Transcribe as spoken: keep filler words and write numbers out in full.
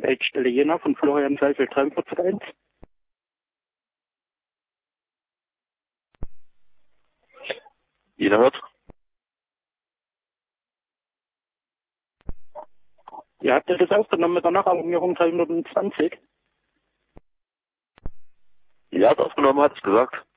Leitstelle Jena von Florian Seifel dreiundvierzig eins. Jeder hört? Ihr habt ja das aufgenommen mit der Nachalarmierung dreihundertzwanzig. Ja, hat aufgenommen, hat es gesagt.